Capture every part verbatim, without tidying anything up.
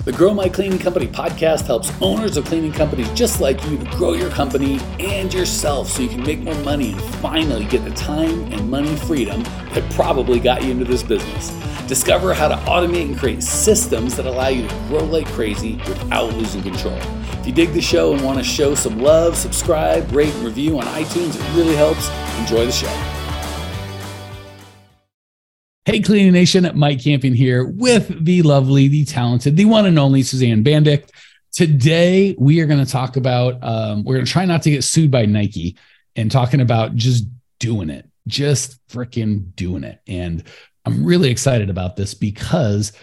The Grow My Cleaning Company podcast helps owners of cleaning companies just like you to grow your company and yourself so you can make more money and finally get the time and money freedom that probably got you into this business. Discover how to automate and create systems that allow you to grow like crazy without losing control. If you dig the show and want to show some love, subscribe, rate, and review on iTunes. It really helps. Enjoy the show. Hey, Cleaning Nation, Mike Campion here with the lovely, the talented, the one and only Suzanne Bandick. Today, we are going to talk about, um, we're going to try not to get sued by Nike and talking about just doing it, just freaking doing it. And I'm really excited about this because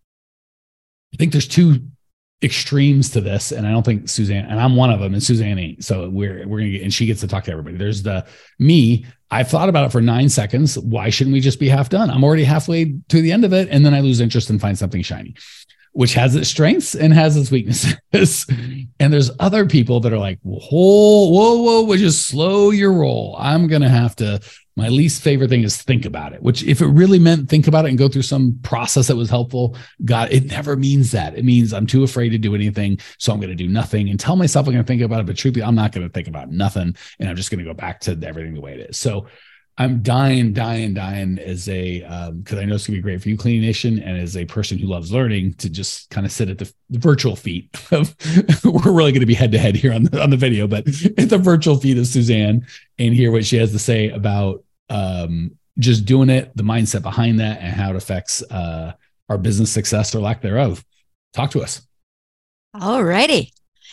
I think there's two extremes to this. And I don't think Suzanne, and I'm one of them, and Suzanne ain't. So we're, we're going to get, and she gets to talk to everybody. There's the me. I've thought about it for nine seconds. Why shouldn't we just be half done? I'm already halfway to the end of it. And then I lose interest and find something shiny, which has its strengths and has its weaknesses. And there's other people that are like, whoa, whoa, whoa, whoa, just slow your roll. I'm going to have to, my least favorite thing is think about it, which if it really meant think about it and go through some process that was helpful, God, it never means that. It means I'm too afraid to do anything. So I'm going to do nothing and tell myself I'm going to think about it. But truthfully, I'm not going to think about nothing. And I'm just going to go back to everything the way it is. So I'm dying, dying, dying as a, um, cause I know it's gonna be great for you, Cleaning Nation, and as a person who loves learning, to just kind of sit at the, the virtual feet of, we're really going to be head to head here on the, on the video, but at the virtual feet of Suzanne and hear what she has to say about, um, just doing it, the mindset behind that, and how it affects, uh, our business success or lack thereof. Talk to us. All righty.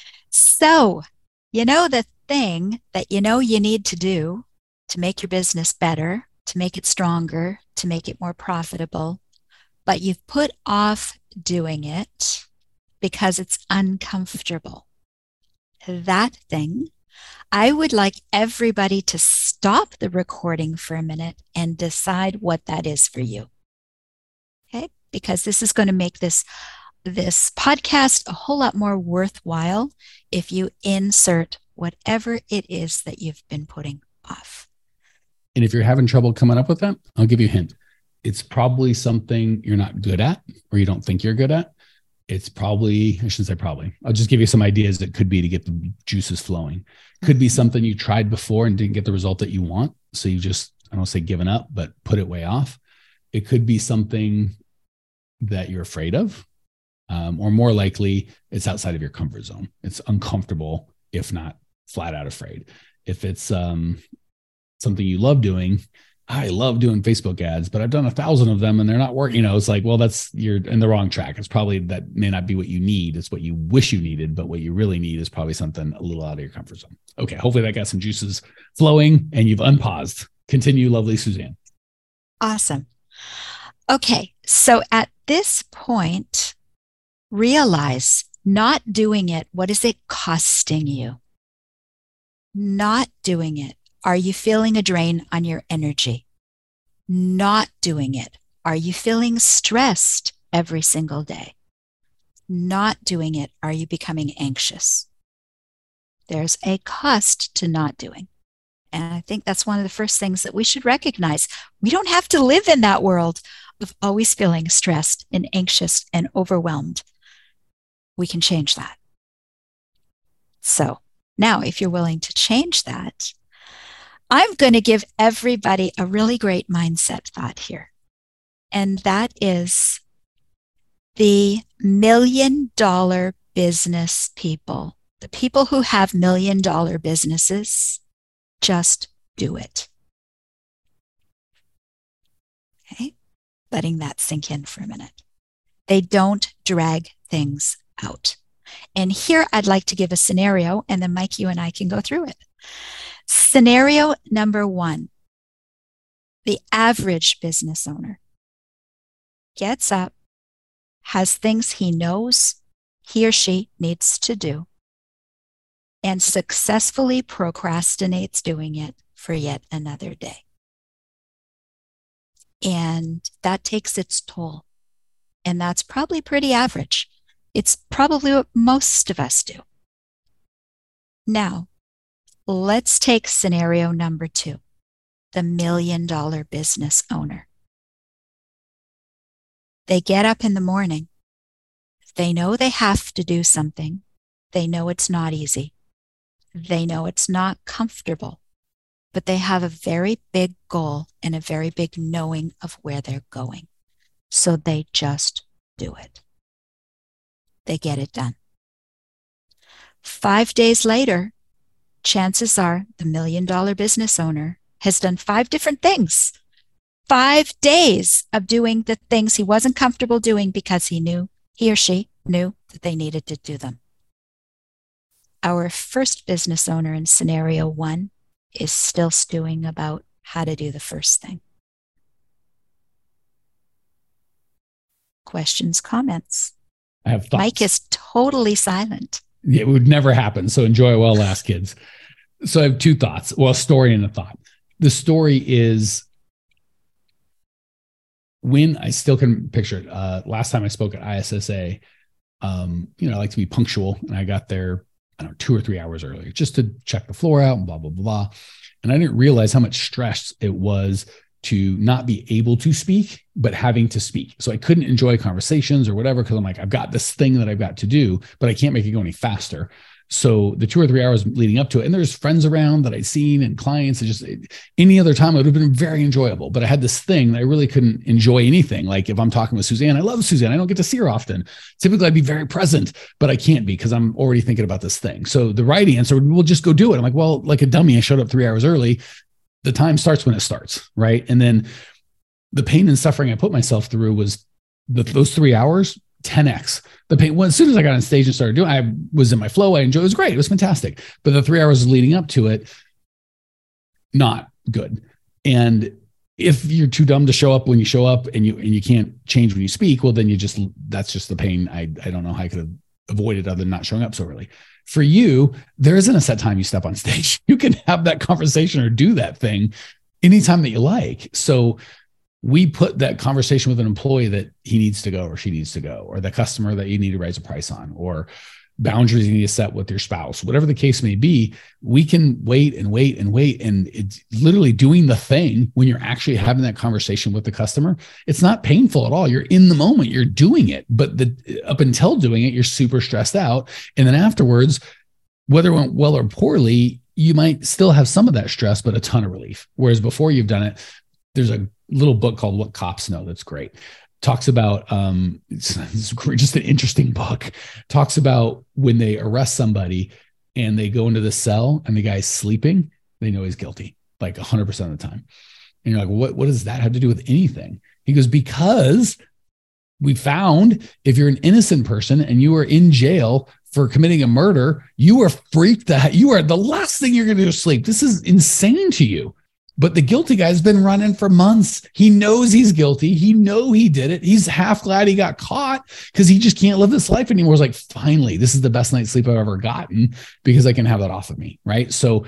So, you know, the thing that you know you need to do to make your business better, to make it stronger, to make it more profitable, but you've put off doing it because it's uncomfortable. That thing, I would like everybody to stop the recording for a minute and decide what that is for you. Okay? Because this is going to make this, this podcast a whole lot more worthwhile if you insert whatever it is that you've been putting off. And if you're having trouble coming up with that, I'll give you a hint. It's probably something you're not good at or you don't think you're good at. It's probably, I shouldn't say probably, I'll just give you some ideas that could be to get the juices flowing. Could be something you tried before and didn't get the result that you want. So you just, I don't say given up, but put it way off. It could be something that you're afraid of, um, or more likely it's outside of your comfort zone. It's uncomfortable, if not flat out afraid. If it's, um, something you love doing. I love doing Facebook ads, but I've done a thousand of them and they're not working. You know, it's like, well, that's, you're in the wrong track. It's probably, that may not be what you need. It's what you wish you needed, but what you really need is probably something a little out of your comfort zone. Okay. Hopefully that got some juices flowing and you've unpaused. Continue, lovely Suzanne. Awesome. Okay. So at this point, realize not doing it. What is it costing you? Not doing it. Are you feeling a drain on your energy? Not doing it. Are you feeling stressed every single day? Not doing it. Are you becoming anxious? There's a cost to not doing. And I think that's one of the first things that we should recognize. We don't have to live in that world of always feeling stressed and anxious and overwhelmed. We can change that. So now, if you're willing to change that, I'm going to give everybody a really great mindset thought here. And that is the million dollar business people, the people who have million dollar businesses, just do it. Okay. Letting that sink in for a minute. They don't drag things out. And here I'd like to give a scenario, and then Mike, you and I can go through it. Scenario number one, the average business owner gets up, has things he knows he or she needs to do, and successfully procrastinates doing it for yet another day. And that takes its toll. And that's probably pretty average. It's probably what most of us do. Now, let's take scenario number two, the million dollar business owner. They get up in the morning, They know they have to do something. They know it's not easy. They know it's not comfortable, but they have a very big goal and a very big knowing of where they're going. So they just do it. They get it done. Five days later, chances are the million dollar business owner has done five different things. Five days of doing the things he wasn't comfortable doing because he knew, he or she knew that they needed to do them. Our first business owner in scenario one is still stewing about how to do the first thing. Questions, comments? I have thoughts. Mike is totally silent. Yeah, it would never happen. So enjoy while it lasts, kids. So I have two thoughts. Well, a story and a thought. The story is when I still can picture it. Uh, last time I spoke at I S S A, um, you know, I like to be punctual, and I got there, I don't know, two or three hours earlier just to check the floor out and blah, blah, blah, blah. And I didn't realize how much stress it was to not be able to speak, but having to speak. So I couldn't enjoy conversations or whatever, because I'm like, I've got this thing that I've got to do, but I can't make it go any faster. So the two or three hours leading up to it, and there's friends around that I'd seen and clients, and just any other time it would have been very enjoyable. But I had this thing that I really couldn't enjoy anything. Like if I'm talking with Suzanne, I love Suzanne. I don't get to see her often. Typically I'd be very present, but I can't be because I'm already thinking about this thing. So the right answer, we'll just go do it. I'm like, well, like a dummy, I showed up three hours early. The time starts when it starts, right? And then the pain and suffering I put myself through was the, those three hours, ten X. The pain, well, as soon as I got on stage and started doing, I was in my flow. I enjoyed it. It was great. It was fantastic. But the three hours leading up to it, not good. And if you're too dumb to show up when you show up and you and you can't change when you speak, well, then you just, that's just the pain. I, I don't know how I could have avoided other than not showing up so early. For you, there isn't a set time you step on stage. You can have that conversation or do that thing anytime that you like. So we put that conversation with an employee that he needs to go or she needs to go, or the customer that you need to raise a price on, or boundaries you need to set with your spouse, whatever the case may be. We can wait and wait and wait. And it's literally doing the thing when you're actually having that conversation with the customer. It's not painful at all. You're in the moment, you're doing it. But the up until doing it, you're super stressed out. And then afterwards, whether it went well or poorly, you might still have some of that stress, but a ton of relief. Whereas before you've done it, there's a little book called What Cops Know that's great. Talks about, um, it's, it's just an interesting book. Talks about when they arrest somebody and they go into the cell and the guy's sleeping, they know he's guilty, like one hundred percent of the time. And you're like, what, what does that have to do with anything? He goes, because we found if you're an innocent person and you are in jail for committing a murder, you are freaked out. You are the last thing you're going to do is sleep. This is insane to you. But the guilty guy's been running for months. He knows he's guilty. He know he did it. He's half glad he got caught because he just can't live this life anymore. It's like, finally, this is the best night's sleep I've ever gotten because I can have that off of me, right? So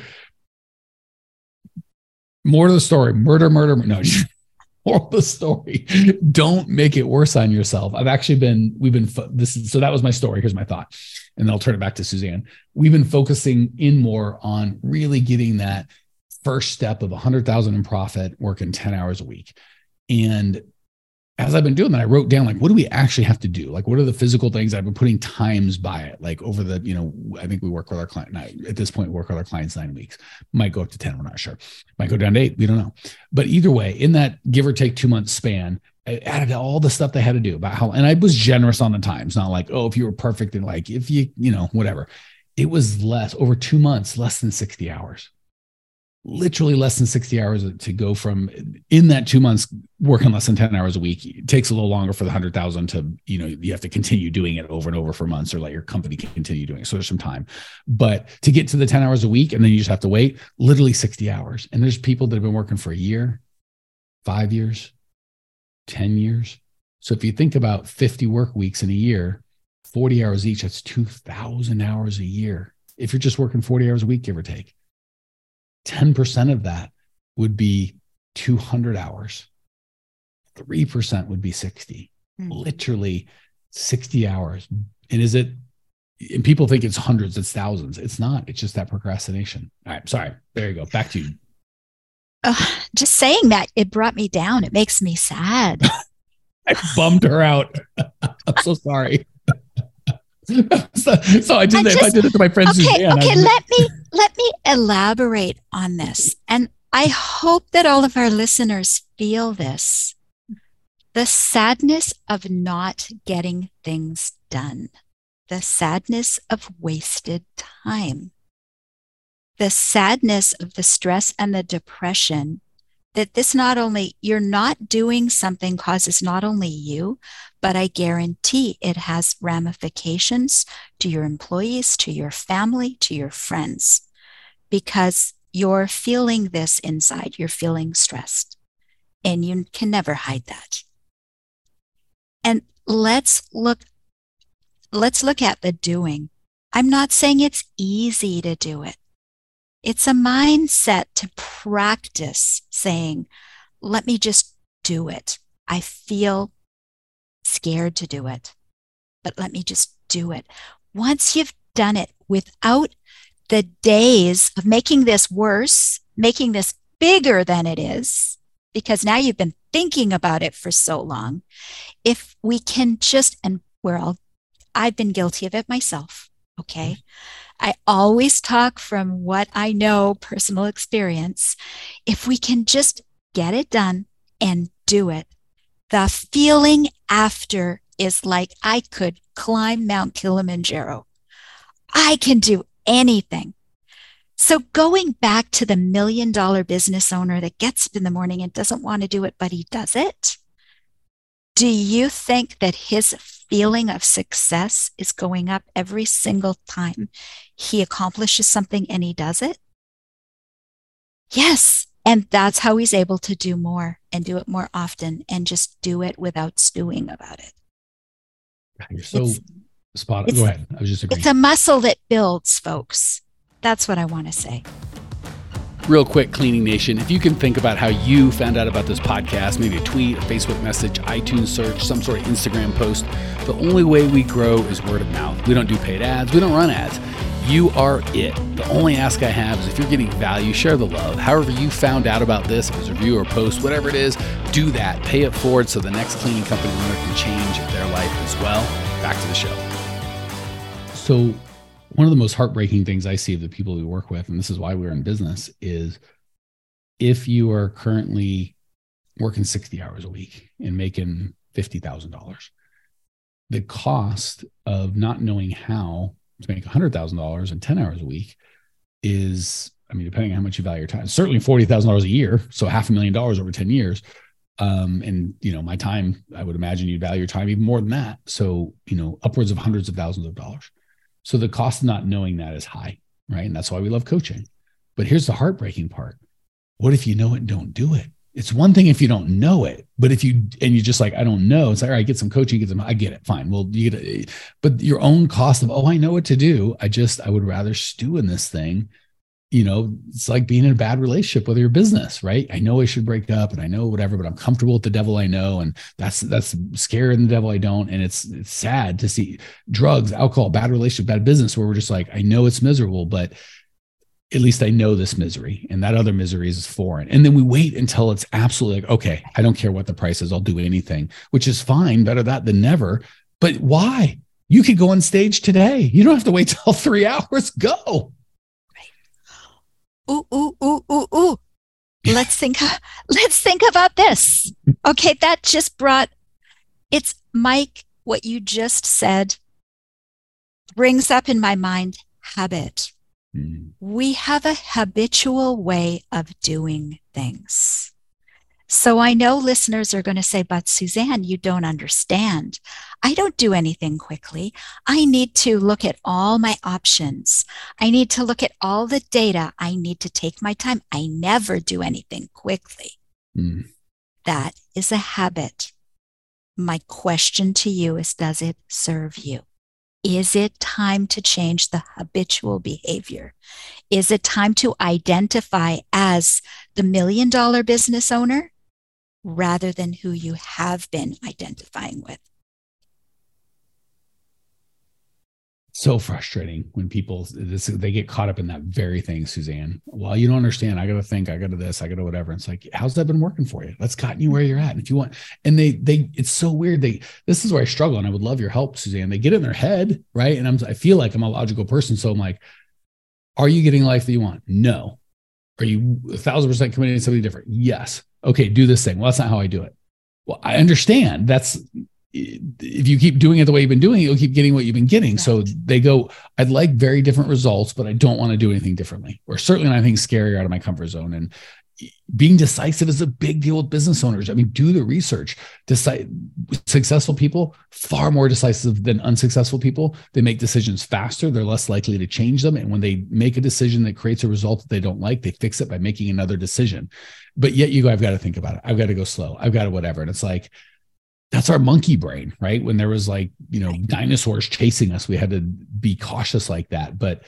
more to the story, murder, murder, no, more of the story. Don't make it worse on yourself. I've actually been, we've been, this is, so that was my story. Here's my thought. And then I'll turn it back to Suzanne. We've been focusing in more on really getting that first step of a hundred thousand in profit, working ten hours a week. And as I've been doing that, I wrote down, like, what do we actually have to do? Like, what are the physical things? I've been putting times by it, like over the, you know, I think we work with our client not, at this point, work with our clients nine weeks, might go up to ten. We're not sure. Might go down to eight. We don't know. But either way, in that give or take two month span, I added all the stuff they had to do about how, and I was generous on the times, not like, oh, if you were perfect and like, if you, you know, whatever. It was less, over two months, less than sixty hours. Literally less than sixty hours to go from in that two months working less than ten hours a week. It takes a little longer for the hundred thousand to, you know, you have to continue doing it over and over for months or let your company continue doing it. So there's some time, but to get to the ten hours a week and then you just have to wait literally sixty hours. And there's people that have been working for a year, five years, ten years. So if you think about fifty work weeks in a year, forty hours each, that's two thousand hours a year. If you're just working forty hours a week, give or take. ten percent of that would be two hundred hours. three percent would be sixty. Mm-hmm. Literally sixty hours. And is it, and people think it's hundreds, it's thousands. It's not. It's just that procrastination. All right. Sorry. There you go. Back to you. Uh, just saying that, it brought me down. It makes me sad. I bummed her out. I'm so sorry. so, so I did that. If I did it to my friend okay, Suzanne. Okay, I let me let me elaborate on this. And I hope that all of our listeners feel this. The sadness of not getting things done. The sadness of wasted time. The sadness of the stress and the depression that this not only, you're not doing something causes not only you, but I guarantee it has ramifications to your employees, to your family, to your friends, because you're feeling this inside, you're feeling stressed, and you can never hide that. And let's look, let's look at the doing. I'm not saying it's easy to do it. It's a mindset to practice saying, let me just do it. I feel scared to do it, but let me just do it. Once you've done it without the days of making this worse, making this bigger than it is, because now you've been thinking about it for so long, if we can just, and we're all, I've been guilty of it myself, okay? I always talk from what I know, personal experience. If we can just get it done and do it, the feeling after is like I could climb Mount Kilimanjaro. I can do anything. So going back to the million dollar business owner that gets up in the morning and doesn't want to do it, but he does it. Do you think that his feeling of success is going up every single time he accomplishes something and he does it? Yes. And that's how he's able to do more and do it more often and just do it without stewing about it. You're so it's, spot on. Go ahead. I was just agreeing. It's a muscle that builds, folks. That's what I want to say. Real quick, Cleaning Nation, if you can think about how you found out about this podcast, maybe a tweet, a Facebook message, iTunes search, some sort of Instagram post, the only way we grow is word of mouth. We don't do paid ads. We don't run ads. You are it. The only ask I have is if you're getting value, share the love. However you found out about this, if it's a review or post, whatever it is, do that. Pay it forward so the next cleaning company owner can change their life as well. Back to the show. So one of the most heartbreaking things I see of the people we work with, and this is why we're in business, is if you are currently working sixty hours a week and making fifty thousand dollars, the cost of not knowing how to make one hundred thousand dollars in ten hours a week is, I mean, depending on how much you value your time, certainly forty thousand dollars a year. So half a million dollars over ten years. Um, and, you know, my time, I would imagine you'd value your time even more than that. So, you know, upwards of hundreds of thousands of dollars. So the cost of not knowing that is high, right? And that's why we love coaching. But here's the heartbreaking part. What if you know it and don't do it? It's one thing if you don't know it, but if you, and you're just like, I don't know, it's like, all right, get some coaching, get some, I get it, fine. Well, you get it, but your own cost of, oh, I know what to do. I just, I would rather stew in this thing. You know, it's like being in a bad relationship with your business, right? I know I should break up and I know whatever, but I'm comfortable with the devil I know. And that's, that's scary in the devil I don't. And it's, it's sad to see drugs, alcohol, bad relationship, bad business, where we're just like, I know it's miserable, but at least I know this misery, and that other misery is foreign. And then we wait until it's absolutely like, okay, I don't care what the price is. I'll do anything, which is fine. Better that than never. But why? You could go on stage today. You don't have to wait till three hours. Go. Ooh, ooh, ooh, ooh, ooh. Let's think, let's think about this. Okay. That just brought, it's Mike, what you just said brings up in my mind habit. Mm. We have a habitual way of doing things. So I know listeners are going to say, but Suzanne, you don't understand. I don't do anything quickly. I need to look at all my options. I need to look at all the data. I need to take my time. I never do anything quickly. Mm. That is a habit. My question to you is, does it serve you? Is it time to change the habitual behavior? Is it time to identify as the million dollar business owner rather than who you have been identifying with? so frustrating when people this they get caught up in that very thing, Suzanne. Well, you don't understand. I got to think. I got to this. I got to whatever. It's like, how's that been working for you? That's gotten you where you're at. And if you want, and they they it's so weird. They this is where I struggle, and I would love your help, Suzanne. They get in their head, right? And I'm I feel like I'm a logical person, so I'm like, are you getting a life that you want? No. Are you a thousand percent committed to something different? Yes. Okay, do this thing. Well, that's not how I do it. Well, I understand. That's if you keep doing it the way you've been doing it, you'll keep getting what you've been getting. Right. So they go, I'd like very different results, but I don't want to do anything differently, or certainly not anything scary out of my comfort zone. And being decisive is a big deal with business owners. I mean, do the research. Decide, successful people, far more decisive than unsuccessful people. They make decisions faster. They're less likely to change them. And when they make a decision that creates a result that they don't like, they fix it by making another decision. But yet you go, I've got to think about it. I've got to go slow. I've got to whatever. And it's like, that's our monkey brain, right? When there was like, you know, dinosaurs chasing us, we had to be cautious like that. But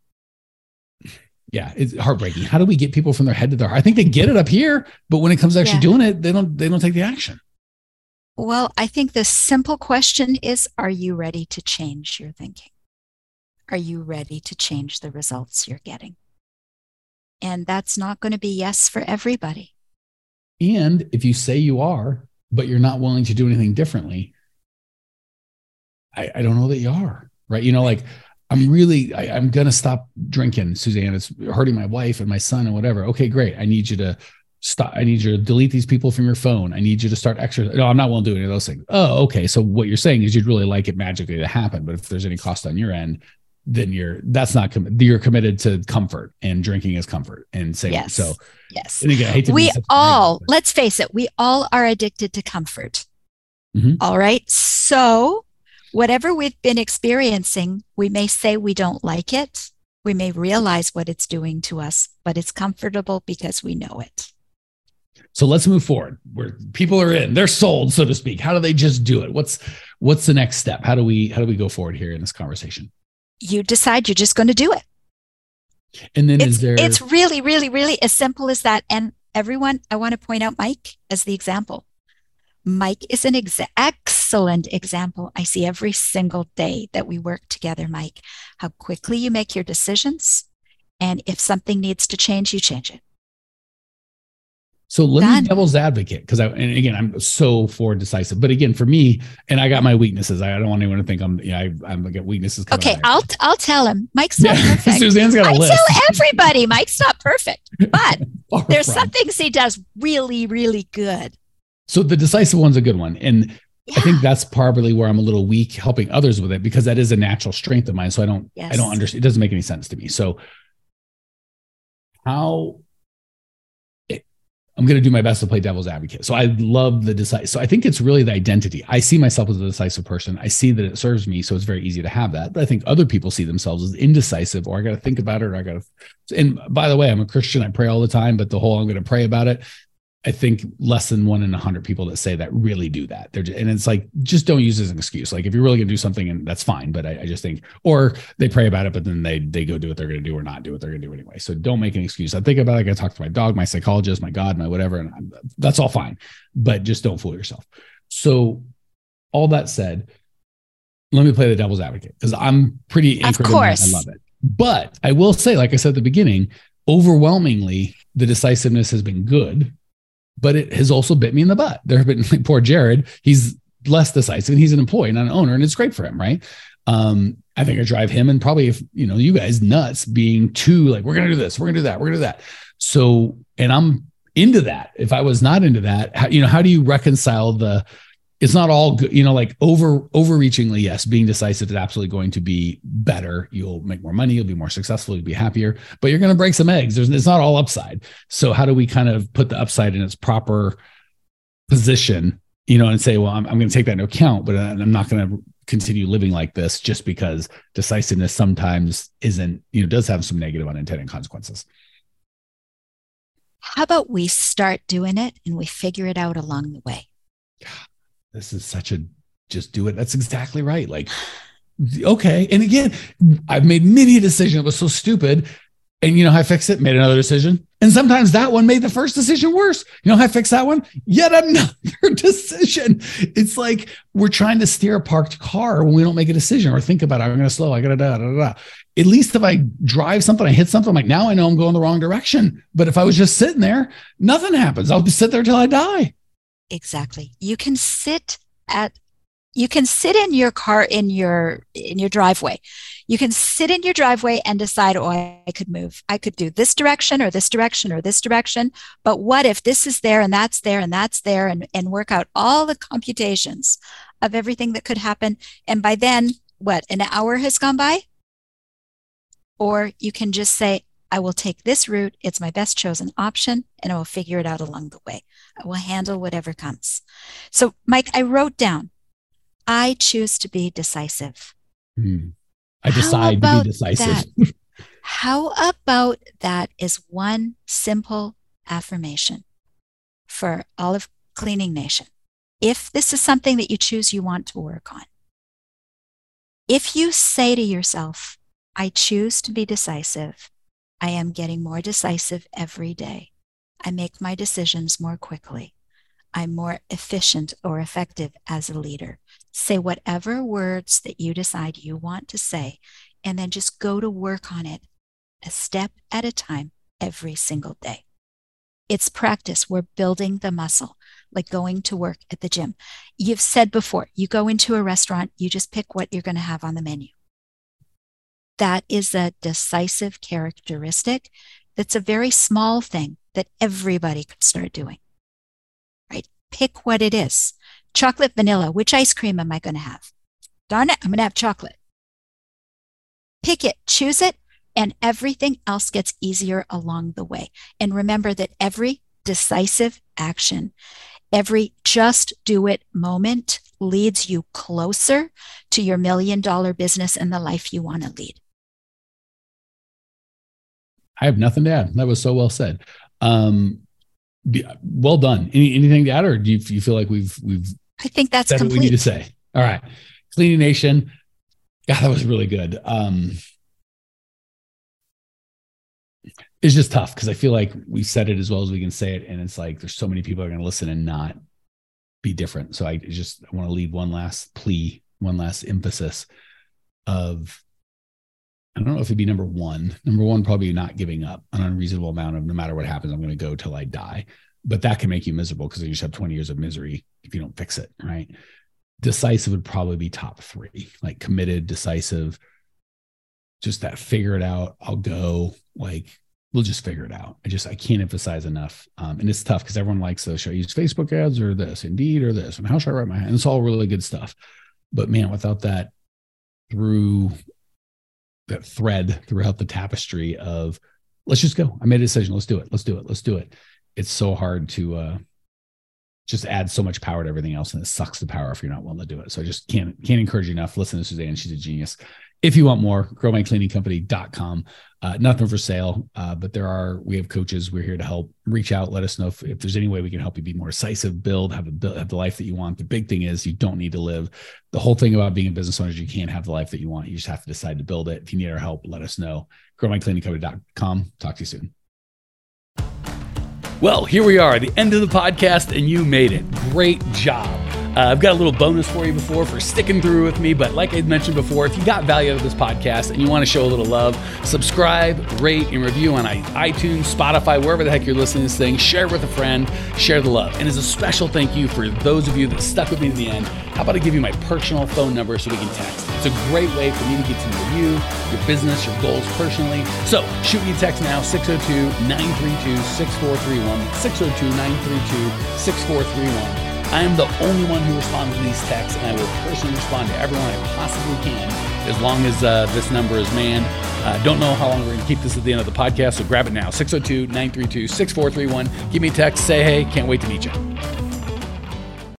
yeah, it's heartbreaking. How do we get people from their head to their heart? I think they get it up here, but when it comes to actually yeah. doing it, they don't, they don't take the action. Well, I think the simple question is, are you ready to change your thinking? Are you ready to change the results you're getting? And that's not going to be yes for everybody. And if you say you are, but you're not willing to do anything differently, I, I don't know that you are, right? You know, like, I'm really, I, I'm going to stop drinking, Suzanne. It's hurting my wife and my son and whatever. Okay, great. I need you to stop. I need you to delete these people from your phone. I need you to start exercising. No, I'm not willing to do any of those things. Oh, okay. So what you're saying is you'd really like it magically to happen. But if there's any cost on your end, then you're, that's not, com- you're committed to comfort, and drinking is comfort. And saying, yes. so yes, and again, I hate to we all, big, let's face it, we all are addicted to comfort. Mm-hmm. All right. So whatever we've been experiencing, we may say we don't like it. We may realize what it's doing to us, but it's comfortable because we know it. So let's move forward. Where people are in, they're sold, so to speak. How do they just do it? What's what's the next step? How do we how do we go forward here in this conversation? You decide you're just going to do it. And then it's, is there? It's really, really, really as simple as that. And everyone, I want to point out Mike as the example. Mike is an ex- excellent example. I see every single day that we work together, Mike, how quickly you make your decisions. And if something needs to change, you change it. So let Done. me devil's advocate, because I, and again, I'm so for decisive, but again, for me, and I got my weaknesses. I don't want anyone to think I'm, yeah, you know, I, I'm got weaknesses. Okay. I'll, I'll tell him Mike's not yeah. perfect. Suzanne's got a I list. tell everybody Mike's not perfect, but there's from. some things he does really, really good. So the decisive one's a good one. And yeah. I think that's probably where I'm a little weak helping others with it, because that is a natural strength of mine. So I don't, yes. I don't understand. It doesn't make any sense to me. So how it, I'm going to do my best to play devil's advocate. So I love the decisive. So I think it's really the identity. I see myself as a decisive person. I see that it serves me. So it's very easy to have that. But I think other people see themselves as indecisive, or I got to think about it, or I got to, and by the way, I'm a Christian. I pray all the time, but the whole, I'm going to pray about it. I think less than one in a hundred people that say that really do that. They're just, and it's like, just don't use it as an excuse. Like if you're really gonna do something, and that's fine, but I, I just think, or they pray about it, but then they they go do what they're gonna do or not do what they're gonna do anyway. So don't make an excuse. I think about it, like I talk to my dog, my psychologist, my God, my whatever, and I'm, that's all fine, but just don't fool yourself. So all that said, let me play the devil's advocate, because I'm pretty anchored in that. I love it. But I will say, like I said at the beginning, overwhelmingly, the decisiveness has been good. But it has also bit me in the butt. There have been, like, poor Jared, he's less decisive, and he's an employee, not an owner, and it's great for him, right? Um, I think I drive him, and probably, if you know, you guys nuts being too like, we're gonna do this, we're gonna do that, we're gonna do that. So, and I'm into that. If I was not into that, how, you know, how do you reconcile the? It's not all good, you know, like over overreachingly, yes, being decisive is absolutely going to be better. You'll make more money, you'll be more successful, you'll be happier, but you're going to break some eggs. There's, it's not all upside. So how do we kind of put the upside in its proper position, you know, and say, well, I'm, I'm going to take that into account, but I'm not going to continue living like this just because decisiveness sometimes isn't, you know, does have some negative unintended consequences. How about we start doing it and we figure it out along the way? This is such a, just do it. That's exactly right. Like, okay. And again, I've made many a decision that was so stupid, and you know how I fixed it? Made another decision. And sometimes that one made the first decision worse. You know how I fix that one? Yet another decision. It's like we're trying to steer a parked car when we don't make a decision or think about it. I'm going to slow. I got to da, da, da, da. At least if I drive something, I hit something, I'm like, now I know I'm going the wrong direction. But if I was just sitting there, nothing happens. I'll just sit there till I die. Exactly. You can sit at You can sit in your car, in your in your driveway. You can sit in your driveway and decide, oh, I could move. I could do this direction or this direction or this direction. But what if this is there and that's there and that's there, and, and work out all the computations of everything that could happen. And by then, what, an hour has gone by? Or you can just say, I will take this route. It's my best chosen option, and I will figure it out along the way. I will handle whatever comes. So, Mike, I wrote down, I choose to be decisive. Hmm. I decide to be decisive. How about that is one simple affirmation for all of Cleaning Nation? If this is something that you choose you want to work on, if you say to yourself, I choose to be decisive, I am getting more decisive every day. I make my decisions more quickly. I'm more efficient or effective as a leader. Say whatever words that you decide you want to say, and then just go to work on it a step at a time every single day. It's practice. We're building the muscle, like going to work at the gym. You've said before, you go into a restaurant, you just pick what you're going to have on the menu. That is a decisive characteristic. That's a very small thing that everybody could start doing. Right? Pick what it is. Chocolate, vanilla. Which ice cream am I going to have? Darn it, I'm going to have chocolate. Pick it, choose it, and everything else gets easier along the way. And remember that every decisive action, every just do it moment leads you closer to your million dollar business and the life you want to lead. I have nothing to add. That was so well said. Um, well done. Any, anything to add, or do you, you feel like we've we've I think that's said complete. What we need to say? All right, Cleaning Nation. God, that was really good. Um, it's just tough because I feel like we said it as well as we can say it, and it's like there's so many people are going to listen and not be different. So I just I want to leave one last plea, one last emphasis of, I don't know if it'd be number one. Number one, probably not giving up an unreasonable amount of no matter what happens, I'm going to go till I die. But that can make you miserable because you just have twenty years of misery if you don't fix it, right? Decisive would probably be top three, like committed, decisive, just that figure it out. I'll go, like, we'll just figure it out. I just, I can't emphasize enough. Um, and it's tough because everyone likes those. Should I use Facebook ads or this, Indeed or this? And how should I write my, and it's all really good stuff. But man, without that through that thread throughout the tapestry of let's just go. I made a decision. Let's do it. Let's do it. Let's do it. It's so hard to uh, just add so much power to everything else. And it sucks the power if you're not willing to do it. So I just can't, can't encourage you enough. Listen to Suzanne. She's a genius. If you want more, grow my cleaning company dot com. Uh, nothing for sale, uh, but there are, we have coaches. We're here to help. Reach out. Let us know if, if there's any way we can help you be more decisive, build, have, a, have the life that you want. The big thing is you don't need to live. The whole thing about being a business owner is you can't have the life that you want. You just have to decide to build it. If you need our help, let us know. grow my cleaning company dot com. Talk to you soon. Well, here we are, the end of the podcast, and you made it. Great job. Uh, I've got a little bonus for you before for sticking through with me, but like I mentioned before, if you got value out of this podcast and you want to show a little love, subscribe, rate, and review on iTunes, Spotify, wherever the heck you're listening to this thing. Share it with a friend, share the love. And as a special thank you for those of you that stuck with me to the end, how about I give you my personal phone number so we can text? It's a great way for me to get to know you, your business, your goals personally. So shoot me a text now, six oh two, nine three two, six four three one, six oh two, nine three two, six four three one. I am the only one who responds to these texts, and I will personally respond to everyone I possibly can as long as uh, this number is manned. Uh, don't know how long we're going to keep this at the end of the podcast, so grab it now, six oh two, nine three two, six four three one. Give me a text, say hey, can't wait to meet you.